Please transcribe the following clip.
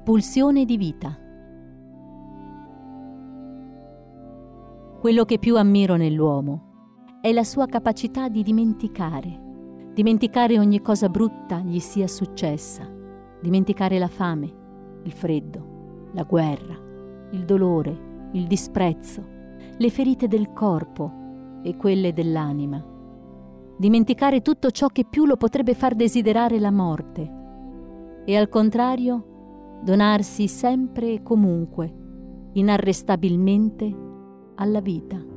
pulsione di vita. Quello che più ammiro nell'uomo è la sua capacità di dimenticare ogni cosa brutta gli sia successa, dimenticare la fame, il freddo, la guerra, il dolore, il disprezzo, le ferite del corpo e quelle dell'anima, dimenticare tutto ciò che più lo potrebbe far desiderare la morte e al contrario donarsi sempre e comunque, inarrestabilmente, alla vita.